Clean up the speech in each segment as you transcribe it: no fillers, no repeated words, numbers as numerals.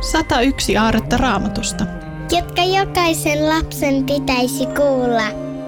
101 aarretta Raamatusta, jotka jokaisen lapsen pitäisi kuulla.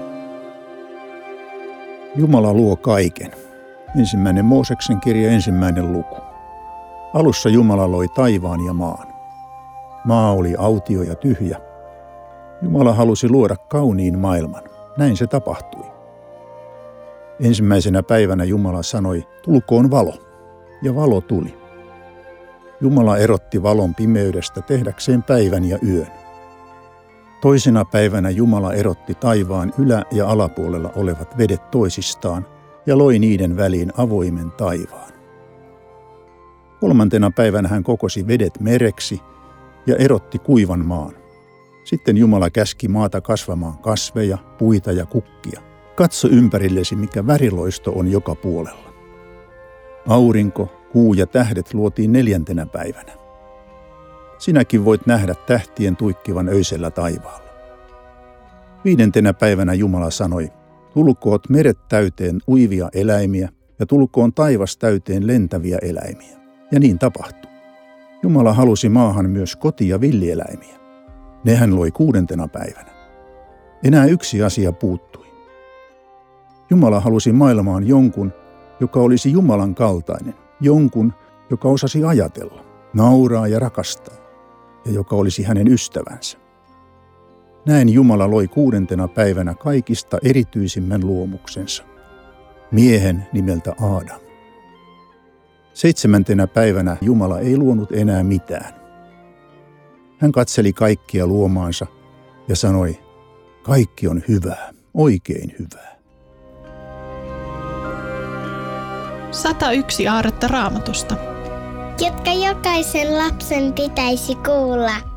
Jumala luo kaiken. 1. Mooseksen kirja 1. luku. Alussa Jumala loi taivaan ja maan. Maa oli autio ja tyhjä. Jumala halusi luoda kauniin maailman. Näin se tapahtui. Ensimmäisenä päivänä Jumala sanoi, tulkoon valo, ja valo tuli. Jumala erotti valon pimeydestä tehdäkseen päivän ja yön. Toisena päivänä Jumala erotti taivaan ylä- ja alapuolella olevat vedet toisistaan ja loi niiden väliin avoimen taivaan. Kolmantena päivänä hän kokosi vedet mereksi ja erotti kuivan maan. Sitten Jumala käski maata kasvamaan kasveja, puita ja kukkia. Katso ympärillesi, mikä väriloisto on joka puolella. Aurinko, kuu ja tähdet luotiin 4. päivänä. Sinäkin voit nähdä tähtien tuikkivan öisellä taivaalla. 5. päivänä Jumala sanoi, tulkoot meret täyteen uivia eläimiä ja tulkoon taivas täyteen lentäviä eläimiä. Ja niin tapahtui. Jumala halusi maahan myös koti- ja villieläimiä. Ne hän loi 6. päivänä. Enää yksi asia puuttui. Jumala halusi maailmaan jonkun, joka olisi Jumalan kaltainen, jonkun, joka osasi ajatella, nauraa ja rakastaa, ja joka olisi hänen ystävänsä. Näin Jumala loi 6. päivänä kaikista erityisimmän luomuksensa, miehen nimeltä Aadam. 7. päivänä Jumala ei luonut enää mitään. Hän katseli kaikkia luomaansa ja sanoi, kaikki on hyvää, oikein hyvää. 101 aarretta Raamatusta, jotka jokaisen lapsen pitäisi kuulla.